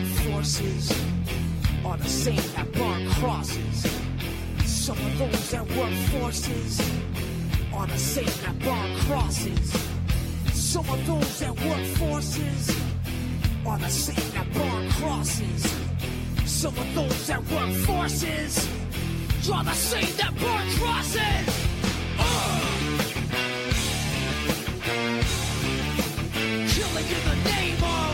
work forces are the same that burn crosses. Some of those that work forces are the same that burn crosses. Some of those that work forces are the same that burn crosses. Some of those that work forces are the same that burn crosses. Killing in the name of.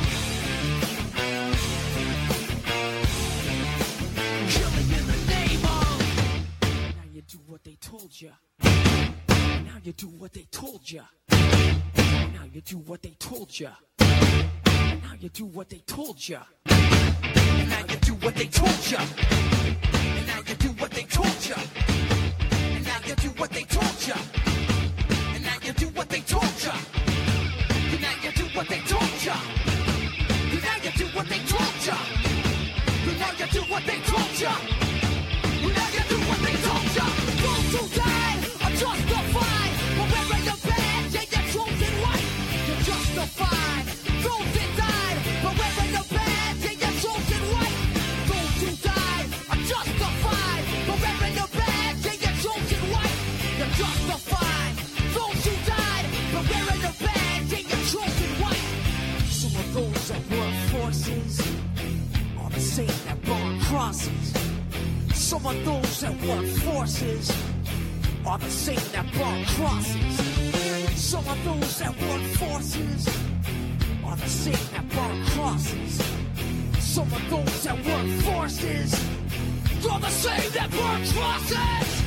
Killing in the name of. Now you do what they told you. Now you do what they told you. Now you do what they told you. Now you do what they told you. Now you do what they told you. Now you do what they told you. Now you do what they told you. Now you do what they told you. Now you do what they told you. Now you do what they told you. Now you do what they told you. Now you do what they told you. Those who died are justified for wearing the badge and your chosen white. You're justified. Those that died for wearing the badge and your chosen white. Those who died are justified for wearing the badge and your chosen white. You're justified. Those who died for wearing the badge and your chosen white. Some of those that work forces are the same that burn crosses. Some of those that work forces are the same that burn crosses. Some of those that work forces are the same that burn crosses. Some of those that work forces are the same that burn crosses.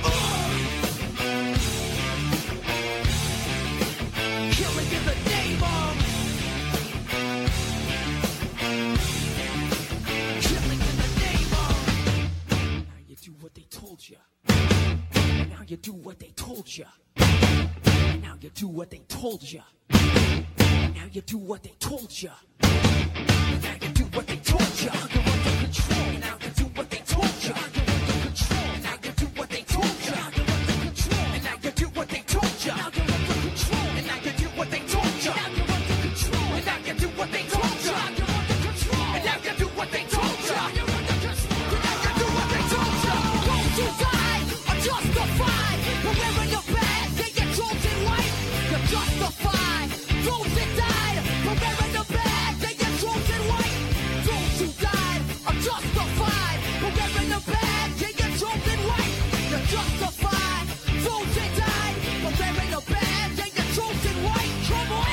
Killing in the name of. Killing in the name of. Now you do what they told you. Now you do what they told you. Now you do what they told you. Now you do what they told you. Now you do what they told you. You're under control. Now you do what they told you. You're under control. Now you do what they told you. You're under control. And now you do what they told you. Now you're under control. And now you do what they told you. Now you're under control. And now you do what they told you. Now you're under control. And now you do what they told you. Now you're under control. And now you do what they told you. Those who died are justified for wearing your badge and your chosen white. You're justified. Those that died for wearing the badge and your chosen white. Those who died are justified for wearing the badge and your chosen white. You're justified. Those that died for wearing the badge and your chosen white. Come on.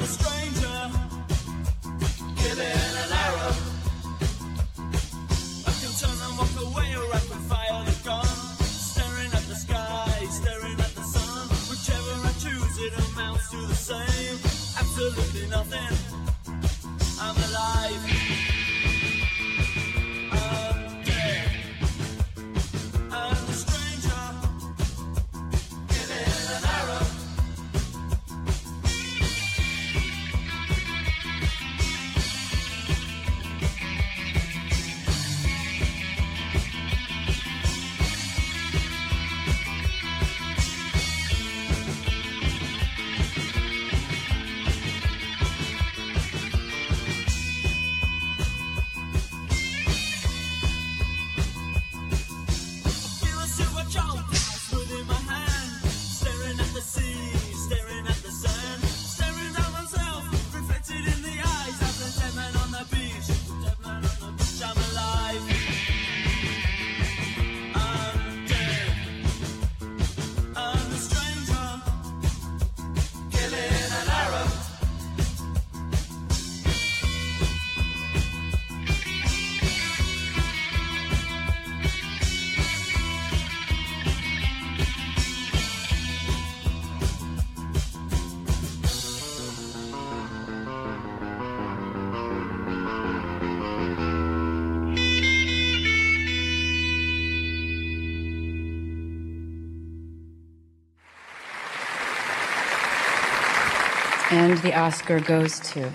And the Oscar goes to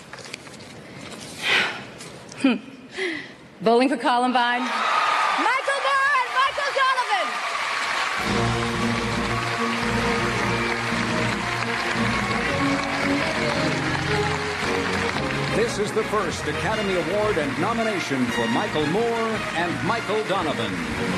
Bowling for Columbine, Michael Moore and Michael Donovan. This is the first Academy Award and nomination for Michael Moore and Michael Donovan.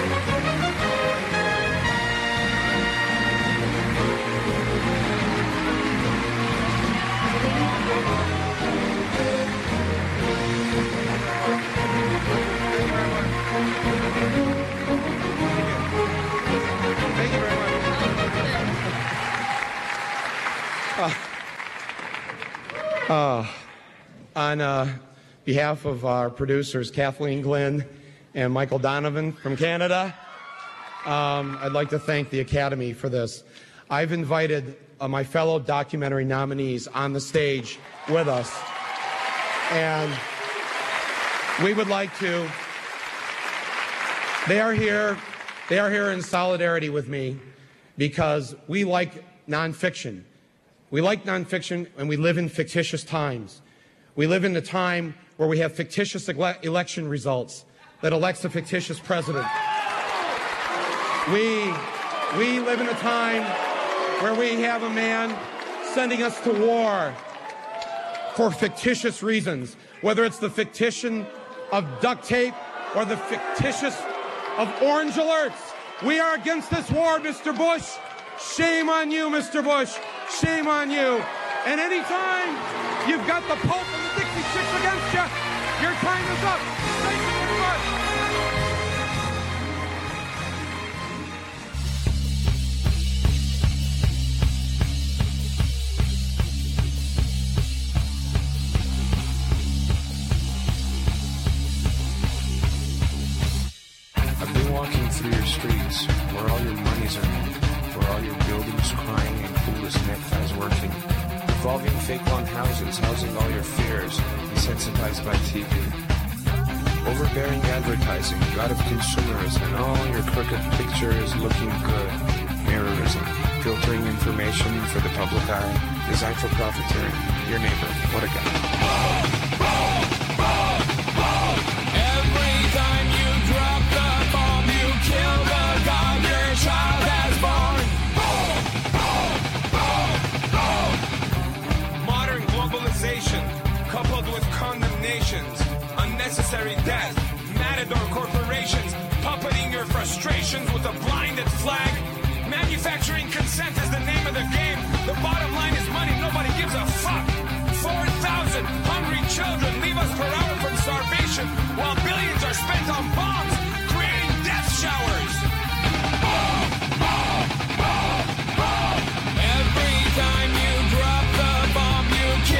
Thank you very much. On behalf of our producers, Kathleen Glynn and Michael Donovan from Canada, I'd like to thank the Academy for this. I've invited my fellow documentary nominees on the stage with us, and we would like to. They are here in solidarity with me because we like nonfiction. We like nonfiction, and we live in fictitious times. We live in a time where we have fictitious election results that elects a fictitious president. We live in a time where we have a man sending us to war for fictitious reasons, whether it's the fictition of duct tape or the fictitious of orange alerts. We are against this war, Mr. Bush. Shame on you, Mr. Bush. Shame on you. And anytime you've got the Pope and the Dixie Chicks against you, your time is up. Thank you very much. I've been walking through your streets where all your money's earned, where all your buildings crying and clueless neckties working, revolving fake long houses housing all your fears, desensitized by TV, overbearing advertising, god of consumerism, and all your crooked pictures looking good, mirrorism, filtering information for the public eye, designed for profiteering. Your neighbor, what a guy. Every time you drop the bomb, you kill the god your child has born. Modern globalization, coupled with condemnations, unnecessary death, matador corporations, puppeting your frustrations with a blinded flag. Manufacturing consent is the name of the game. The bottom line is money, nobody gives a fuck. 4,000 hungry children leave us per hour from starvation, while billions are spent on bombs, creating death showers. Every time you drop the bomb, you kill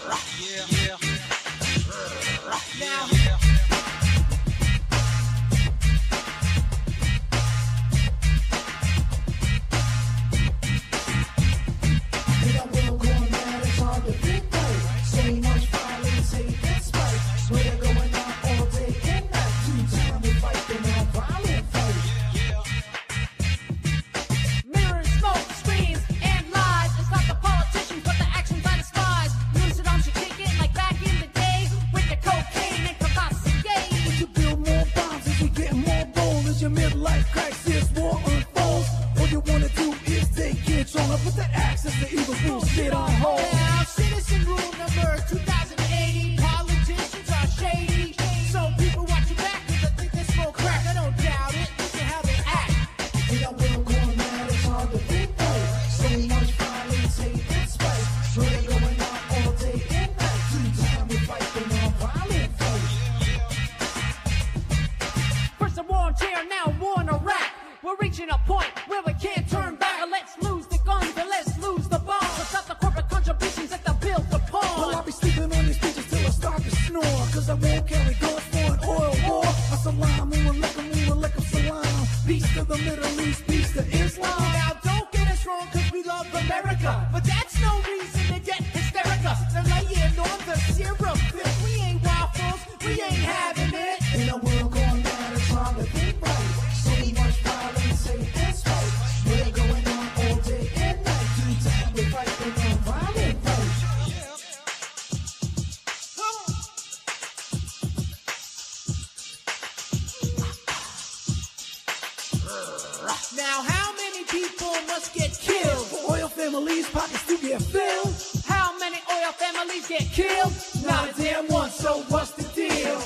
Now, how many people must get killed for oil families' pockets to get filled? How many oil families get killed? Not a damn one, so what's the deal?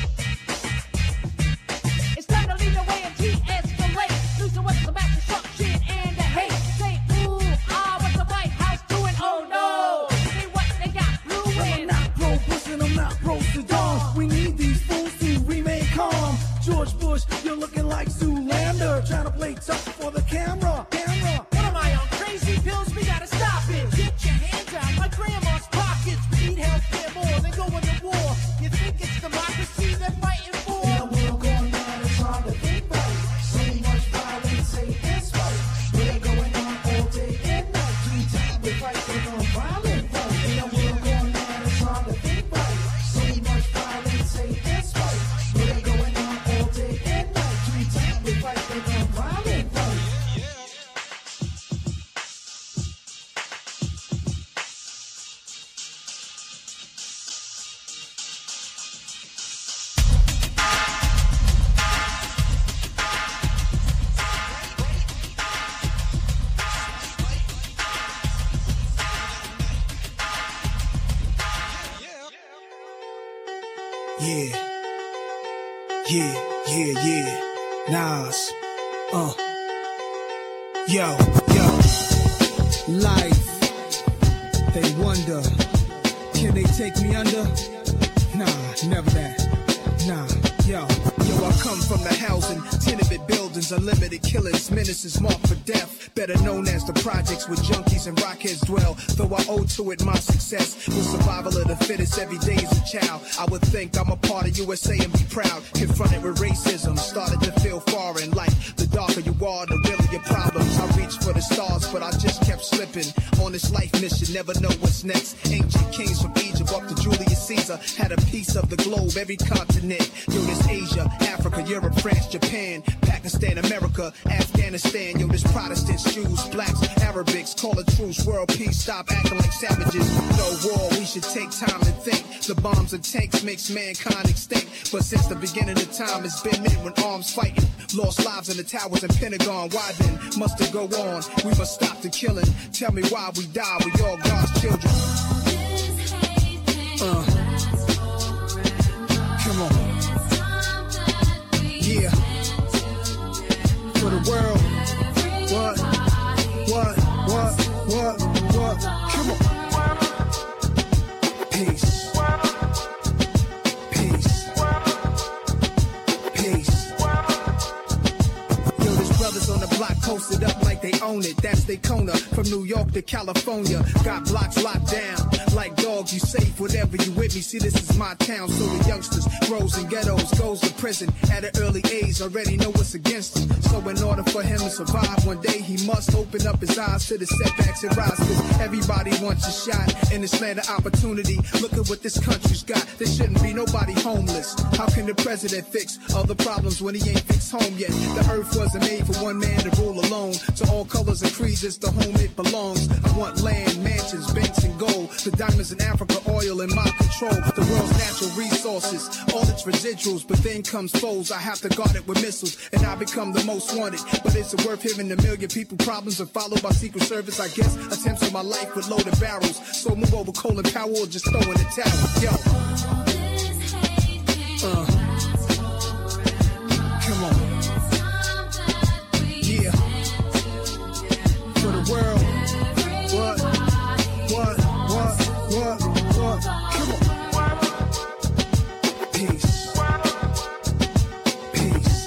It's time to lead the way and de-escalate. Losing what's about destruction and the hate. Say, ooh, what's the White House doing? Oh no, see what they got ruined. I'm not pro-Bush and I'm not pro-Saddam. We need these fools to remain calm. George Bush, you're looking like Zoolander, trying to play tough for the camera. What am I on crazy pills? We gotta stop it. Get your hands out my grandma's pockets. We need health care more than going to war. You think it's democracy they're fighting for? In a world going mad, it's hard to think right. So much violence, hate, and spite. We're going on all day and night. 3 times we fight for the violent fight. In a world going mad, it's hard to think right. So much violence, hate, and spite. We're going on all day and night. 3 times we fight for the violent fight. Yeah. Nas. Yo. Life. They wonder, can they take me under? Nah, never that. Nah. Yo, I come from the housing, tenement buildings, unlimited killings, menaces marked for death. Better known as the projects where junkies and rockheads dwell. Though I owe to it my success, with survival of the fittest every day as a child. I would think I'm a part of USA and be proud. Confronted with racism, started to feel foreign. Like the darker you are, the realer your problems. I reached for the stars, but I just kept slipping. On this life mission, never know what's next. Ancient kings from Egypt up to Julius Caesar had a piece of the globe, every continent. Yo, this Asia, Africa, Europe, France, Japan, Pakistan, America, Afghanistan. Yo, this Protestants, Jews, blacks, Arabics, call a truce, world peace, stop acting like savages. No war, we should take time to think. The bombs and tanks makes mankind extinct. But since the beginning of time, it's been men with arms fighting. Lost lives in the towers and Pentagon. Why then must it go on? We must stop the killing. Tell me why we die, we all God's children. Come on. Yeah. For the world. What? Come on. Peace. Yo, there's brothers on the block posted up like they own it. That's Daytona. From New York to California. Got blocks locked down like dog dog, you safe, whatever you with me. See, this is my town, so the youngsters grows in ghettos, goes to prison at an early age, already know what's against him. So in order for him to survive, one day he must open up his eyes to the setbacks and rise, cause everybody wants a shot in this land of opportunity. Look at what this country's got. There shouldn't be nobody homeless. How can the president fix all the problems when he ain't fixed home yet? The earth wasn't made for one man to rule alone. To all colors and creeds, it's the home it belongs. I want land, mansions, banks, and gold. The diamonds in Africa, oil in my control. The world's natural resources, all its residuals. But then comes foes, I have to guard it with missiles. And I become the most wanted. But is it worth hearing a million people problems are followed by Secret Service? I guess attempts on my life with loaded barrels. So move over Colin Powell or just throw in the towel. Yo. Come on. Yeah. For the world. What? Come on. Peace. Peace.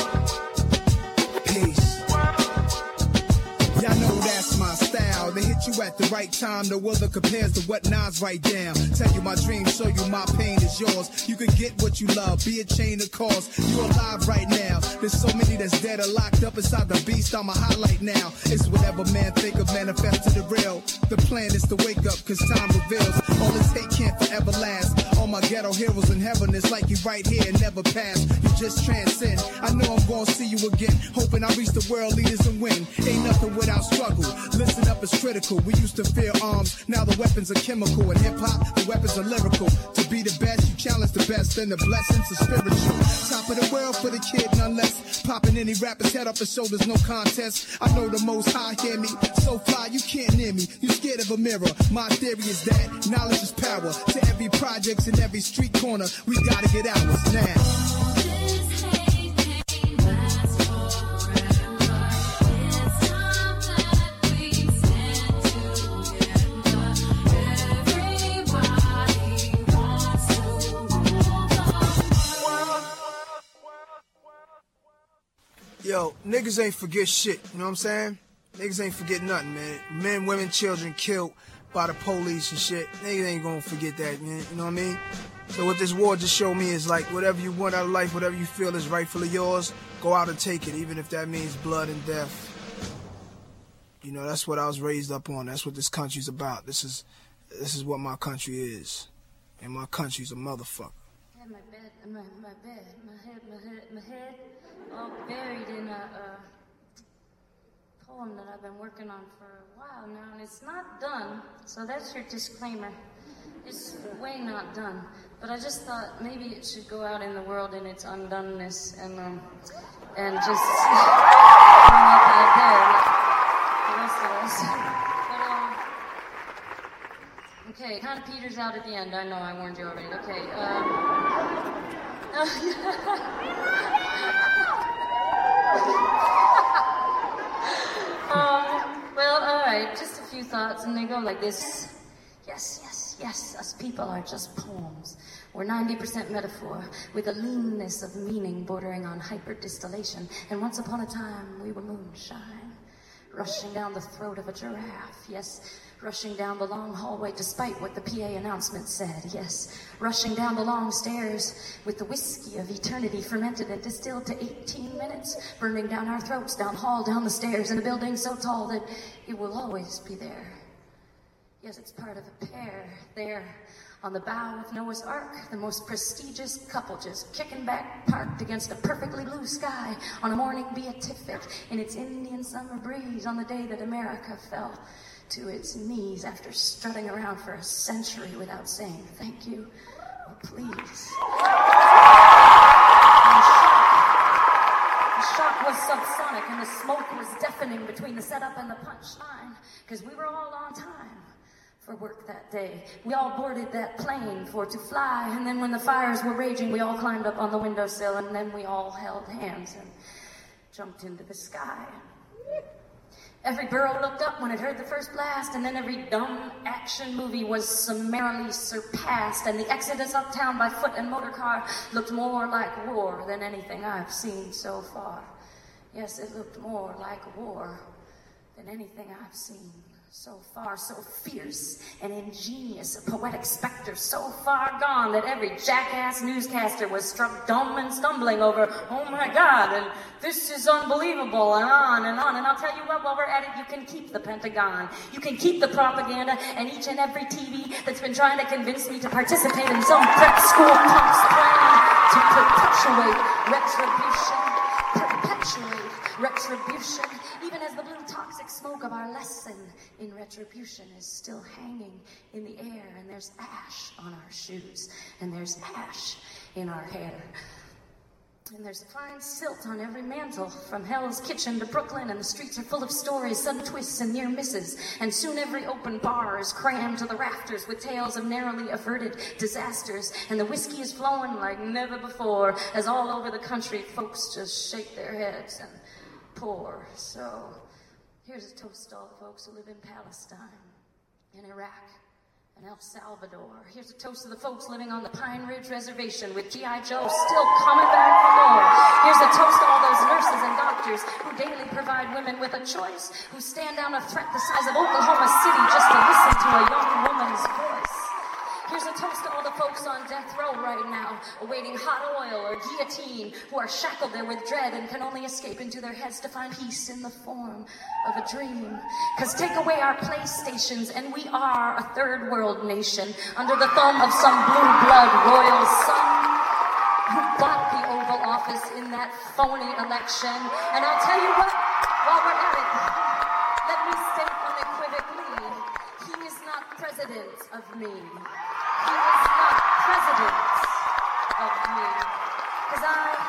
Peace. Y'all know that's my style. They hit you at the right time. No other compares to what Nas write down. Tell you my dreams, show you my pain is yours. You can get what you love, be a chain of cause. You alive right now. There's so many that's dead or locked up inside the beast. I'm a highlight now. It's whatever man think of, manifest to the real. The plan is to wake up, cause time reveals. All this hate can't forever last. All my ghetto heroes in heaven is like you right here and never pass. You just transcend. I know I'm gonna see you again. Hoping I reach the world leaders and win. Ain't nothing without struggle. Listen up, it's critical. We used to fear arms. Now the weapons are chemical. In hip hop, the weapons are lyrical. To be the best, you challenge the best. Then the blessings are spiritual. Top of the world for the kid, none less. Popping any rapper's head off his shoulders, no contest. I know the most high hear me. So fly, you can't near me. You scared of a mirror. My theory is that knowledge is power. To every projects in every street corner, we gotta get ours now. Yo, niggas ain't forget shit, you know what I'm saying? Niggas ain't forget nothing, man. Men, women, children killed by the police and shit. Niggas ain't gonna forget that, man, you know what I mean? So what this war just showed me is like, whatever you want out of life, whatever you feel is rightfully yours, go out and take it, even if that means blood and death. You know, that's what I was raised up on. That's what this country's about. This is what my country is. And my country's a motherfucker. I had my head all buried in a poem that I've been working on for a while now, and it's not done, so that's your disclaimer. It's way not done, but I just thought maybe it should go out in the world in its undoneness and just bring it out there like the rest of us. But, okay, kind of peters out at the end. I know, I warned you already. Okay, well, alright, just a few thoughts, and they go like this. Yes, us people are just poems. We're 90% metaphor, with a leanness of meaning bordering on hyper-distillation. And once upon a time, we were moonshine, rushing down the throat of a giraffe. Yes, rushing down the long hallway despite what the PA announcement said. Yes, rushing down the long stairs with the whiskey of eternity fermented and distilled to 18 minutes, burning down our throats, down hall, down the stairs, in a building so tall that it will always be there. Yes, it's part of a pair there on the bow of Noah's Ark, the most prestigious couple just kicking back, parked against a perfectly blue sky on a morning beatific in its Indian summer breeze on the day that America fell to its knees after strutting around for a century without saying thank you or please. The shock was subsonic and the smoke was deafening between the setup and the punchline, because we were all on time for work that day. We all boarded that plane for to fly, and then when the fires were raging, we all climbed up on the windowsill, and then we all held hands and jumped into the sky. Every burro looked up when it heard the first blast, and then every dumb action movie was summarily surpassed, and the exodus uptown by foot and motor car looked more like war than anything I've seen so far. Yes, it looked more like war than anything I've seen So far, so fierce and ingenious, a poetic specter so far gone that every jackass newscaster was struck dumb and stumbling over, oh my God, and this is unbelievable, and on and on. And I'll tell you what, while we're at it, you can keep the Pentagon, you can keep the propaganda, and each and every TV that's been trying to convince me to participate in some prep school punk's plan to perpetuate retribution, even as the blue toxic smoke of our lesson in retribution is still hanging in the air, and there's ash on our shoes, and there's ash in our hair. And there's fine silt on every mantle, from Hell's Kitchen to Brooklyn, and the streets are full of stories, sudden twists and near misses, and soon every open bar is crammed to the rafters with tales of narrowly averted disasters, and the whiskey is flowing like never before, as all over the country folks just shake their heads and pour. So here's a toast to all the folks who live in Palestine, in Iraq, and El Salvador. Here's a toast to the folks living on the Pine Ridge Reservation with G.I. Joe still coming back for more. Here's a toast to all those nurses and doctors who daily provide women with a choice, who stand down a threat the size of Oklahoma City just to listen to a young woman's voice. Here's a toast to all the folks on death row right now, awaiting hot oil or guillotine, who are shackled there with dread and can only escape into their heads to find peace in the form of a dream. Because take away our PlayStations and we are a third world nation under the thumb of some blue blood royal son who got the Oval Office in that phony election. And I'll tell you what, while we're at it, let me state unequivocally, he is not president of me. He is not president of me, because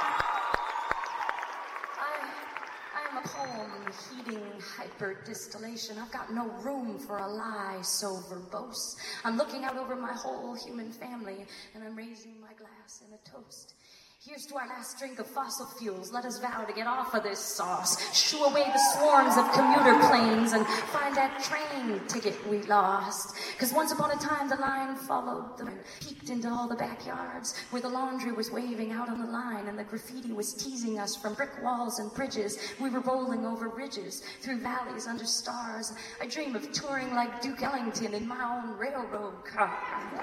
I am a poem heating hyper-distillation. I've got no room for a lie so verbose. I'm looking out over my whole human family, and I'm raising my glass in a toast. Here's to our last drink of fossil fuels. Let us vow to get off of this sauce, shoo away the swarms of commuter planes, and find that train ticket we lost. Because once upon a time, the line followed them, peeked into all the backyards, where the laundry was waving out on the line, and the graffiti was teasing us from brick walls and bridges. We were rolling over ridges, through valleys under stars. I dream of touring like Duke Ellington in my own railroad car.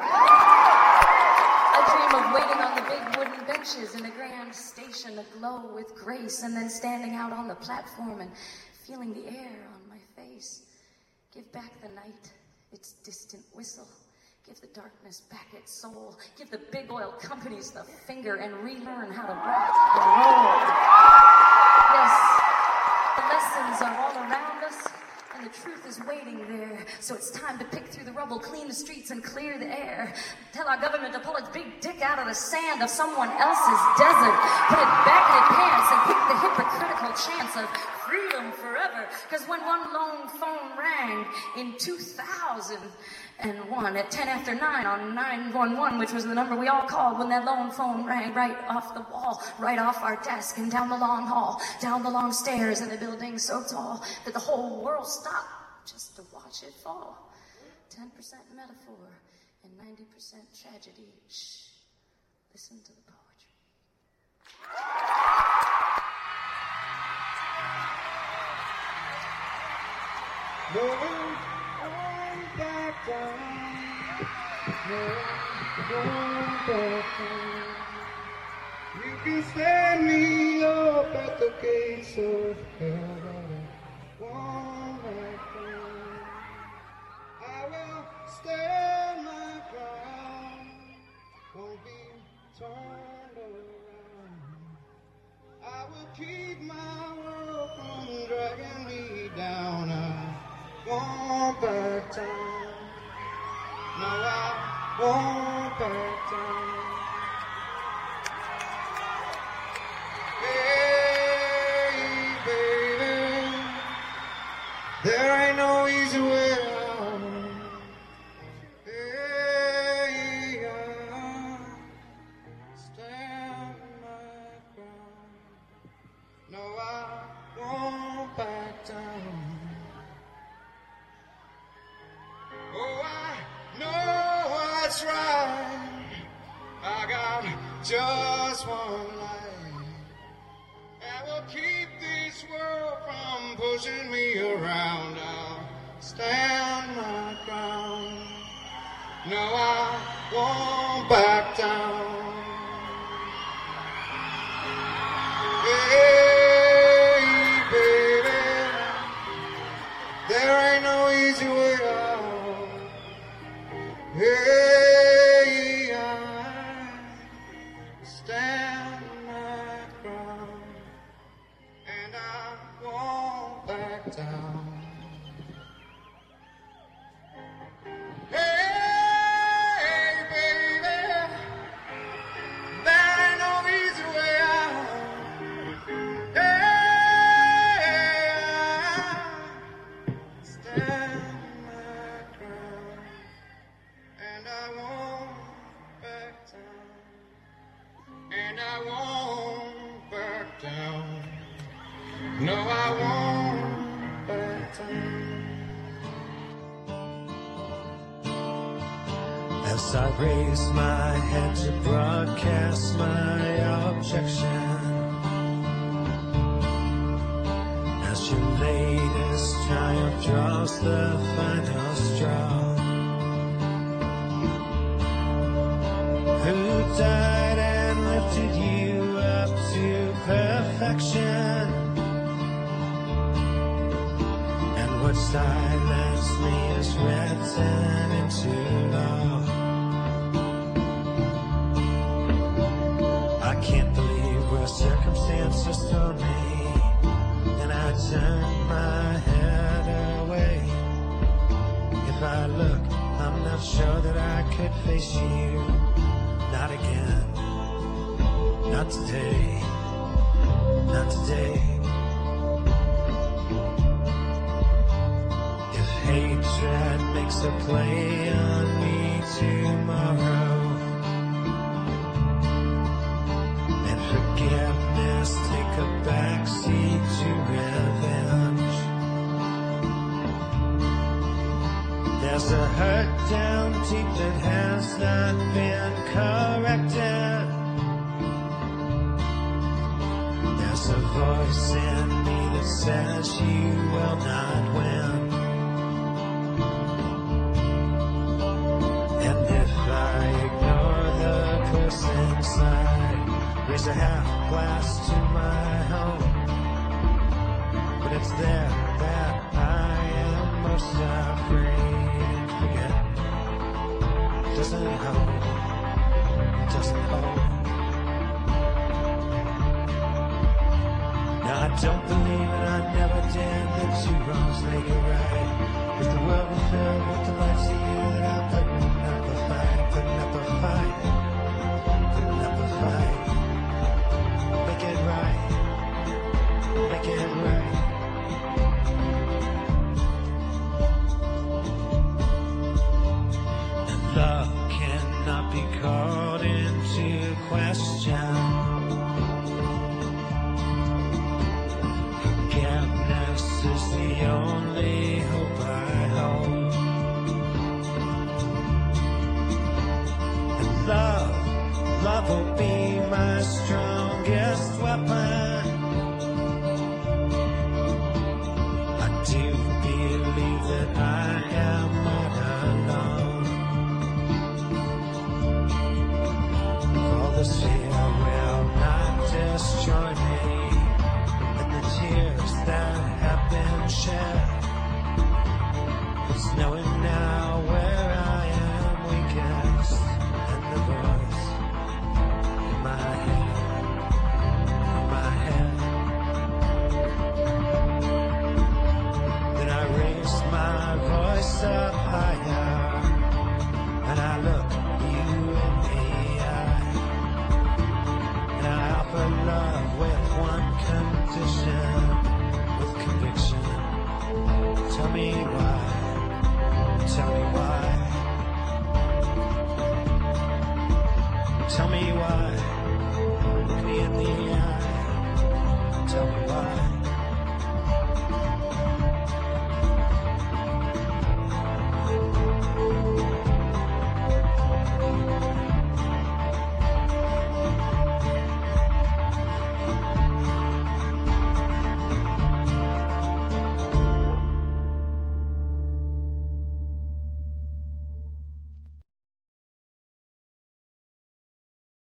I dream of waiting on the big wooden benches in a grand station aglow with grace, and then standing out on the platform and feeling the air on my face. Give back the night its distant whistle. Give the darkness back its soul. Give the big oil companies the finger and relearn how to rock and roll. Yes, the lessons are all around us, and the truth is waiting there. So it's time to pick through the rubble, clean the streets, and clear the air. Tell our government to pull its big dick out of the sand of someone else's desert. Put it back in its pants and pick the hypocritical chance of freedom forever. Because when one lone phone rang in 2001 at 10 after 9 on 911, which was the number we all called, when that lone phone rang right off the wall, right off our desk, and down the long hall, down the long stairs in a building so tall that the whole world stopped just to watch it fall. 10% metaphor and 90% tragedy. Shh, listen to the poetry. No one back down. No one back down. You can stand me up at the gates of hell. One back down. I will stand my ground. Won't be turned around. I will keep my world from dragging me down. I won't back down. No, I won't back down. Hey, baby, there ain't no easy way out. Hey, I stand my ground. No, I won't back down. Oh, I know what's right. I got just one life. I will keep this world from pushing me around. I'll stand my ground. No, I won't back down. Hey, baby, there ain't no easy way out. Hey, I stand my ground, and I won't back down. Hey, baby, there ain't no easy way out. Hey, I stand my ground, and I won't back down. And I won't back down. No, I won't back down. As I raise my head to broadcast my objection, as your latest triumph draws the final straw, who died and lifted you up to perfection, and what silence me is written into law. I can't believe where circumstances throw me, and I turn my head away. If I look, I'm not sure that I could face you. Not again. Not today. Not today. If hatred makes a play on me tomorrow, and forgiveness take a backseat to revenge, there's a hurt down deep that has not been corrected. There's a voice in me that says you will not win. And if I ignore the curse inside, raise a half glass to my home, but it's there that I am most afraid. Forget doesn't hold, doesn't hold. Now I don't believe and I never did that two wrongs make it right. If the world was filled with the lights of you that I'm putting up a fight, putting up a fight, putting up a fight. Make it right, make it right. And love cannot be called into question. Forgiveness is the only hope I hold. And love will be my strongest weapon.